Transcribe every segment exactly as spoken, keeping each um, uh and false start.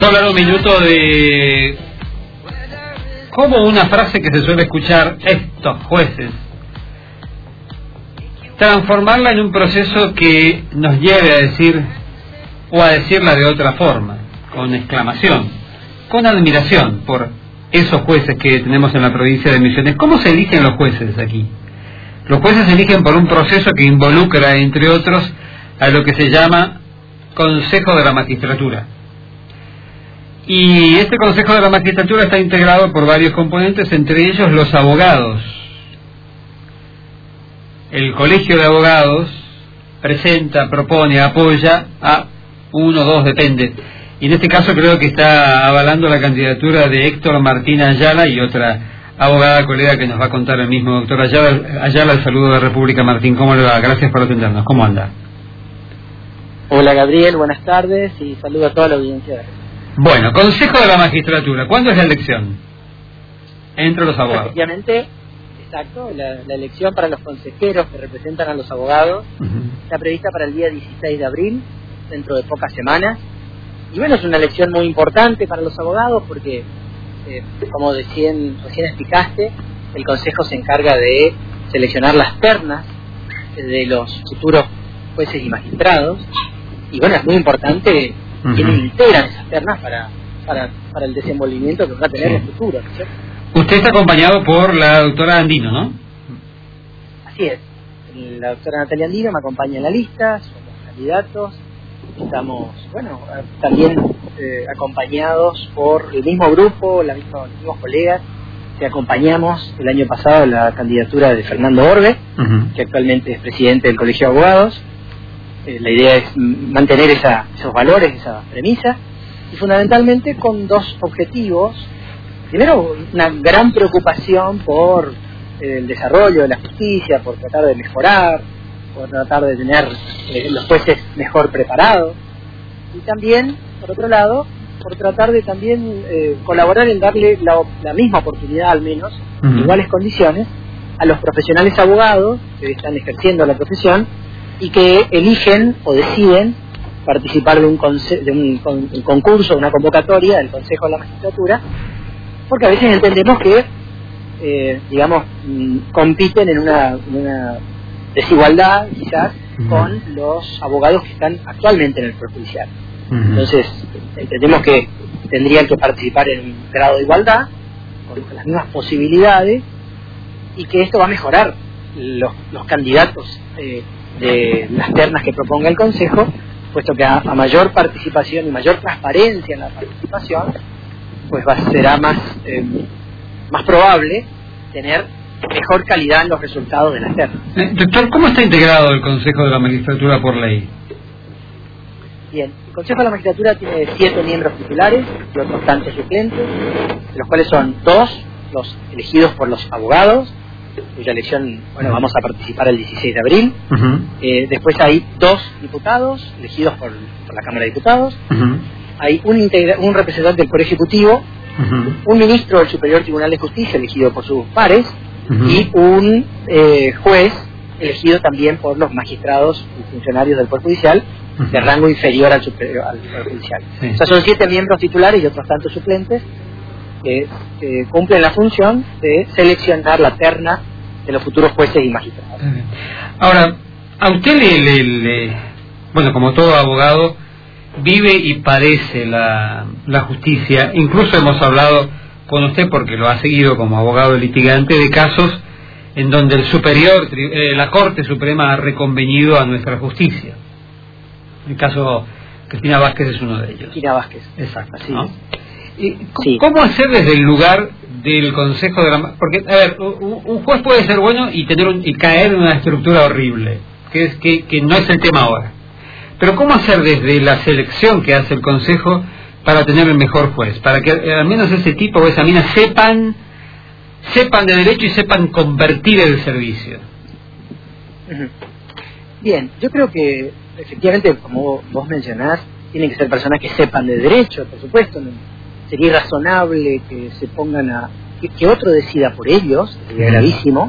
Hablar un minuto de cómo una frase que se suele escuchar, estos jueces, transformarla en un proceso que nos lleve a decir, o a decirla de otra forma, con exclamación, con admiración por esos jueces que tenemos en la provincia de Misiones. ¿Cómo se eligen los jueces aquí? Los jueces se eligen por un proceso que involucra, entre otros, a lo que se llama Consejo de la Magistratura. Y este Consejo de la Magistratura está integrado por varios componentes, entre ellos los abogados. El Colegio de Abogados presenta, propone, apoya a uno o dos, depende. Y en este caso creo que está avalando la candidatura de Héctor Martín Ayala y otra abogada colega que nos va a contar el mismo doctor Ayala. Ayala, el saludo de República. Martín, ¿cómo le va? Gracias por atendernos. ¿Cómo anda? Hola Gabriel, buenas tardes y saludo a toda la audiencia. Bueno, Consejo de la Magistratura, ¿cuándo es la elección? Entre los abogados. Efectivamente, exacto, la, la elección para los consejeros que representan a los abogados uh-huh. está prevista para el día dieciséis de abril, dentro de pocas semanas. Y bueno, es una elección muy importante para los abogados porque, eh, como recién, recién explicaste, el Consejo se encarga de seleccionar las ternas de los futuros jueces y magistrados. Y bueno, es muy importante uh-huh. quienes integran esas ternas para, para, para el desenvolvimiento que va a tener sí. en el futuro, ¿no es cierto? Usted está acompañado por la doctora Andino, ¿no? Así es. La doctora Natalia Andino me acompaña en la lista, somos candidatos. Estamos, bueno, también eh, acompañados por el mismo grupo, la misma, los mismos colegas que acompañamos el año pasado la candidatura de Fernando Orbe, uh-huh. que actualmente es presidente del Colegio de Abogados. Eh, la idea es mantener esa, esos valores, esa premisa, y fundamentalmente con dos objetivos. Primero, una gran preocupación por eh, el desarrollo de la justicia, por tratar de mejorar, por tratar de tener eh, los jueces mejor preparados, y también, por otro lado, por tratar de también eh, colaborar en darle la, la misma oportunidad, al menos, uh-huh. en iguales condiciones, a los profesionales abogados que están ejerciendo la profesión y que eligen o deciden participar de un, conce- de un, con- un concurso, una convocatoria del Consejo de la Magistratura, porque a veces entendemos que, eh, digamos, mm, compiten en una, en una desigualdad, quizás, uh-huh. con los abogados que están actualmente en el Poder Judicial. Uh-huh. Entonces, entendemos que tendrían que participar en un grado de igualdad, con las mismas posibilidades, y que esto va a mejorar los, los candidatos eh, de las ternas que proponga el Consejo, puesto que a, a mayor participación y mayor transparencia en la participación, pues va, será más, eh, más probable tener mejor calidad en los resultados de las ternas. Eh, doctor, ¿cómo está integrado el Consejo de la Magistratura por ley? Bien, el Consejo de la Magistratura tiene siete miembros titulares y otros tantos suplentes, de los cuales son dos los elegidos por los abogados, cuya elección, bueno, uh-huh. vamos a participar el dieciséis de abril. Uh-huh. Eh, después hay dos diputados elegidos por, por la Cámara de Diputados. Uh-huh. Hay un, integra- un representante del Poder Ejecutivo, uh-huh. un ministro del Superior Tribunal de Justicia elegido por sus pares, uh-huh. y un eh, juez elegido también por los magistrados y funcionarios del Poder Judicial, uh-huh. de rango inferior al, superior, al Poder Judicial. Sí. O sea, son siete miembros titulares y otros tantos suplentes que eh, cumplen la función de seleccionar la terna de los futuros jueces y magistrados. Uh-huh. Ahora, a usted le, le, le, bueno, como todo abogado, vive y padece la, la justicia. Incluso hemos hablado con usted, porque lo ha seguido como abogado litigante, de casos en donde el superior, eh, la Corte Suprema ha reconvenido a nuestra justicia. El caso Cristina Vázquez es uno de ellos. Cristina Vázquez. Exacto. Así ¿no? es. ¿Y sí. ¿Cómo hacer desde el lugar del Consejo de la... Porque, a ver, un, un juez puede ser bueno y tener un, y caer en una estructura horrible, que es que, que no es el tema ahora. Pero ¿cómo hacer desde la selección que hace el Consejo para tener el mejor juez? Para que al menos ese tipo o esa mina sepan, sepan de derecho y sepan convertir el servicio. Uh-huh. Bien, yo creo que efectivamente, como vos mencionás, tienen que ser personas que sepan de derecho, por supuesto. ¿No? Sería irrazonable que se pongan a... que, que otro decida por ellos, sería uh-huh. gravísimo.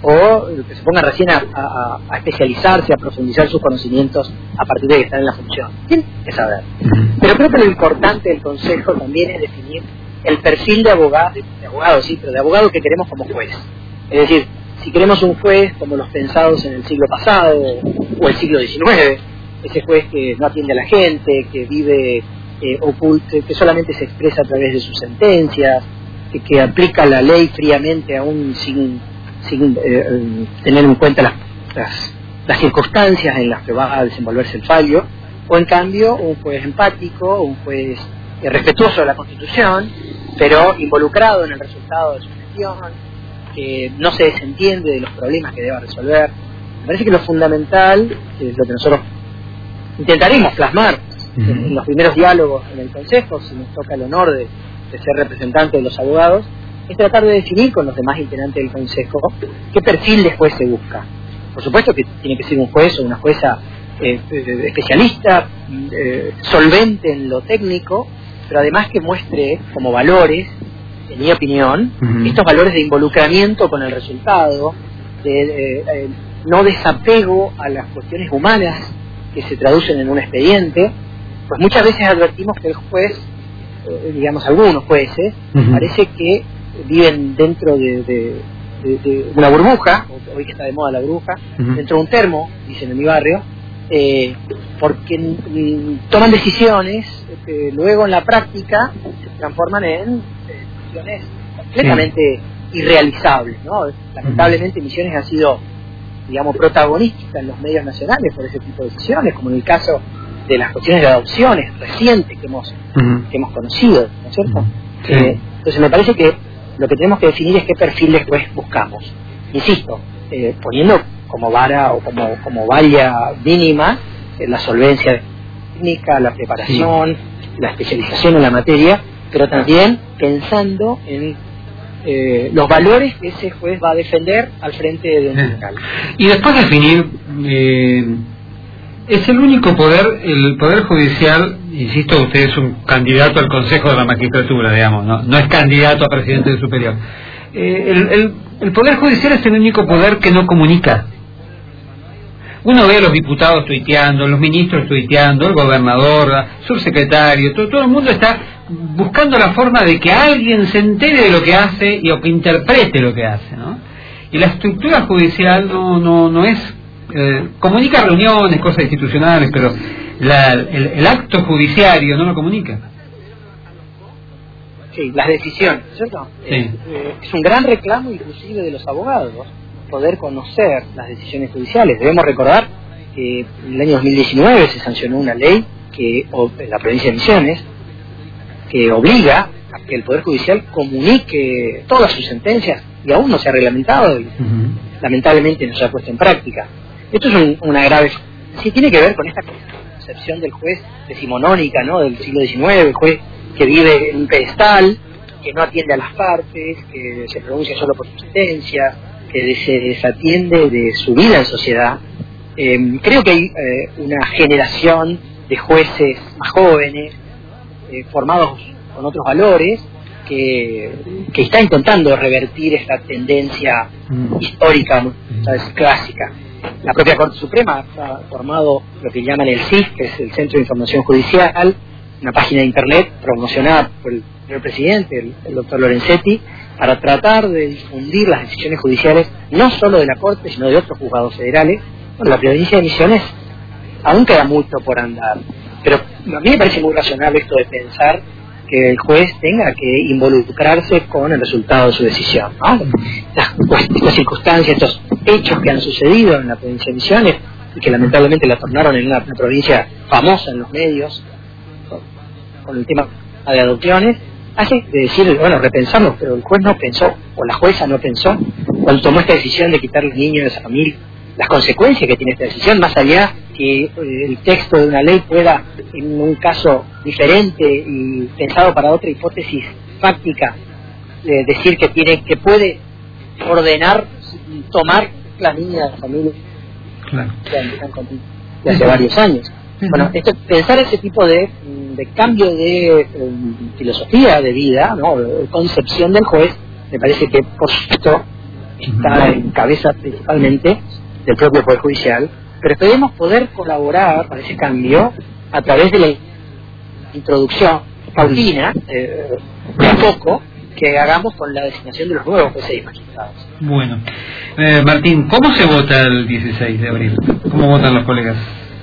o que se pongan recién a, a, a especializarse, a profundizar sus conocimientos a partir de que están en la función. Tienen que saber. Pero creo que lo importante del Consejo también es definir el perfil de abogado, de abogado sí, pero de abogado que queremos como juez. Es decir, si queremos un juez como los pensados en el siglo pasado o el siglo diecinueve, ese juez que no atiende a la gente, que vive eh, oculto, que solamente se expresa a través de sus sentencias, que, que aplica la ley fríamente aún sin, sin eh, tener en cuenta las, las, las circunstancias en las que va a desenvolverse el fallo, o en cambio un juez empático, un juez eh, respetuoso de la Constitución, pero involucrado en el resultado de su gestión, que no se desentiende de los problemas que deba resolver. Me parece que lo fundamental, que es lo que nosotros intentaremos plasmar uh-huh. en, en los primeros diálogos en el Consejo, si nos toca el honor de, de ser representante de los abogados, es tratar de definir con los demás integrantes del Consejo qué perfil de juez se busca. Por supuesto que tiene que ser un juez o una jueza eh, especialista, eh, solvente en lo técnico, pero además que muestre como valores, en mi opinión, uh-huh. estos valores de involucramiento con el resultado, de, de, de no desapego a las cuestiones humanas que se traducen en un expediente. Pues muchas veces advertimos que el juez, eh, digamos algunos jueces, uh-huh. parece que viven dentro de, de, de, de una burbuja, hoy que está de moda la burbuja, uh-huh. dentro de un termo, dicen en mi barrio, eh, porque mm, toman decisiones que luego en la práctica se transforman en Misiones completamente sí. irrealizables, ¿no? Lamentablemente Misiones ha sido, digamos, protagonista en los medios nacionales por ese tipo de decisiones, como en el caso de las cuestiones de adopciones recientes que hemos uh-huh. que hemos conocido, ¿no es cierto? Sí. Eh, entonces me parece que lo que tenemos que definir es qué perfil de juez buscamos. Insisto, eh, poniendo como vara o como como valla mínima eh, la solvencia técnica, la preparación, sí. la especialización en la materia, pero también pensando en eh, los valores que ese juez va a defender al frente de un tribunal. Y después definir, eh, es el único poder, el Poder Judicial, insisto, usted es un candidato al Consejo de la Magistratura, digamos, no, no es candidato a presidente del Superior. Eh, el, el, el Poder Judicial es el único poder que no comunica. Uno ve a los diputados tuiteando, los ministros tuiteando, el gobernador, el subsecretario, todo, todo el mundo está buscando la forma de que alguien se entere de lo que hace y o que interprete lo que hace, ¿no? Y la estructura judicial no no no es eh, comunica reuniones, cosas institucionales, pero la, el, el acto judiciario no lo comunica. Sí, las decisiones, ¿cierto? Sí. Es, eh, es un gran reclamo inclusive de los abogados, poder conocer las decisiones judiciales. Debemos recordar que en el año dos mil diecinueve se sancionó una ley que en la provincia de Misiones que obliga a que el Poder Judicial comunique todas sus sentencias y aún no se ha reglamentado y uh-huh. lamentablemente no se ha puesto en práctica. Esto es un, una grave... Sí, tiene que ver con esta concepción del juez decimonónica, ¿no?, del siglo diecinueve, el juez que vive en un pedestal, que no atiende a las partes, que se pronuncia solo por sus sentencias, que se desatiende de su vida en sociedad. Eh, creo que hay eh, una generación de jueces más jóvenes, eh, formados con otros valores, que, que está intentando revertir esta tendencia mm. histórica, ¿sabes?, clásica. La propia Corte Suprema ha formado lo que llaman el C I F, que es el Centro de Información Judicial, una página de internet promocionada por el señor presidente, el, el doctor Lorenzetti, para tratar de difundir las decisiones judiciales, no solo de la Corte, sino de otros juzgados federales. Bueno, la provincia de Misiones aún queda mucho por andar, pero a mí me parece muy razonable esto de pensar que el juez tenga que involucrarse con el resultado de su decisión, ¿no? Estas, estas circunstancias, estos hechos que han sucedido en la provincia de Misiones y que lamentablemente la tornaron en una, una provincia famosa en los medios con, con el tema de adopciones, hace de decir, bueno, repensarlo, pero el juez no pensó, o la jueza no pensó, cuando tomó esta decisión de quitar los niños de esa familia, las consecuencias que tiene esta decisión, más allá que eh, el texto de una ley pueda, en un caso diferente y pensado para otra hipótesis fáctica, eh, decir que tiene, que puede ordenar tomar las niñas de la familia, claro, que están con de hace varios años. Bueno, esto, pensar ese tipo de, de cambio de um, filosofía de vida, ¿no?, de concepción del juez, me parece que, por supuesto, está en cabeza principalmente del propio Poder Judicial, pero esperemos poder colaborar para ese cambio a través de la introducción paulina, eh, de a poco, que hagamos con la designación de los nuevos jueces y magistrados. Bueno, eh, Martín, ¿cómo se vota el dieciséis de abril? ¿Cómo votan los colegas?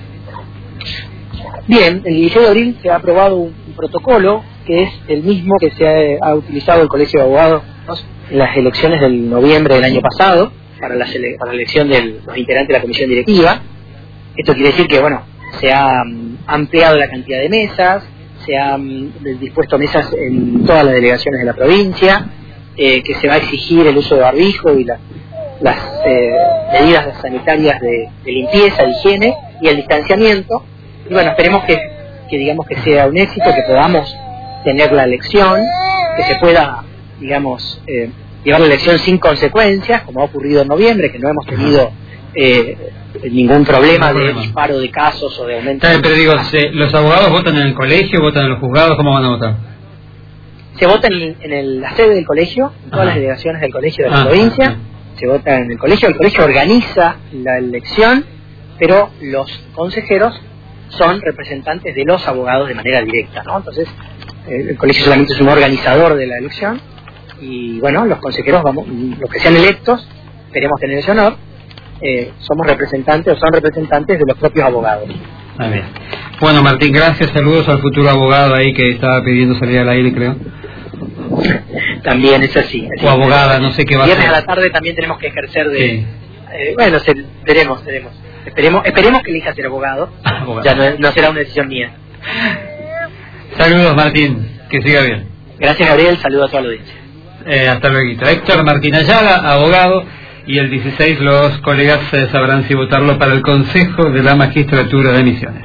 Bien, el dieciséis de abril se ha aprobado un, un protocolo que es el mismo que se ha, ha utilizado el Colegio de Abogados en las elecciones del noviembre del año pasado, para la, para la elección de los integrantes de la comisión directiva. Esto quiere decir que, bueno, se ha um, ampliado la cantidad de mesas, se han um, dispuesto mesas en todas las delegaciones de la provincia, eh, que se va a exigir el uso de barbijo y la, las eh, medidas sanitarias de, de limpieza, de higiene y el distanciamiento. Y bueno, esperemos que, que digamos que sea un éxito, que podamos tener la elección, que se pueda, digamos, eh, llevar la elección sin consecuencias, como ha ocurrido en noviembre, que no hemos tenido eh, ningún problema de disparo de casos o de aumento. Está bien, pero digo, se, ¿los abogados votan en el colegio, votan en los juzgados? ¿Cómo van a votar? Se vota en, en el, la sede del colegio, en todas Ajá. las delegaciones del colegio de la ah, provincia, ah, se vota en el colegio, el colegio organiza la elección, pero los consejeros son representantes de los abogados de manera directa, ¿no? Entonces, el colegio solamente es un organizador de la elección y, bueno, los consejeros, vamos, los que sean electos, queremos tener ese honor, eh, somos representantes o son representantes de los propios abogados. Ah, bien. Bueno, Martín, gracias, saludos al futuro abogado ahí que estaba pidiendo salir al aire, creo. También es así. así o abogada, no sé qué va a hacer. Viernes a la tarde también tenemos que ejercer de... Sí. Eh, bueno, se, veremos, veremos. Esperemos, esperemos que elija ser abogado. abogado. Ya no, no será una decisión mía. Saludos, Martín, que siga bien. Gracias, Gabriel, saludos a toda la audiencia. Eh, hasta luego. Héctor Martín Ayala, abogado, y el dieciséis los colegas eh, sabrán si votarlo para el Consejo de la Magistratura de Misiones.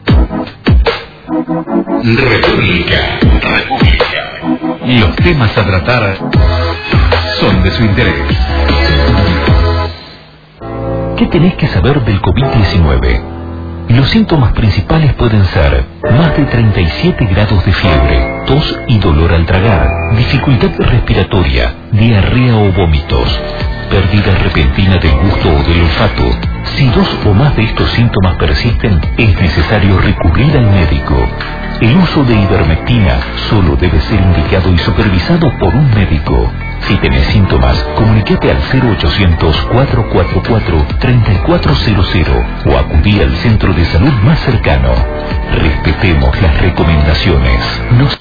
República, República. Los temas a tratar son de su interés. ¿Qué tenés que saber del COVID diecinueve? Los síntomas principales pueden ser más de treinta y siete grados de fiebre, tos y dolor al tragar, dificultad respiratoria, diarrea o vómitos, pérdida repentina del gusto o del olfato. Si dos o más de estos síntomas persisten, es necesario recurrir al médico. El uso de ivermectina solo debe ser indicado y supervisado por un médico. Si tenés síntomas, comunícate al cero ochocientos, cuatrocientos cuarenta y cuatro, treinta y cuatro cero cero o acudí al centro de salud más cercano. Respetemos las recomendaciones. No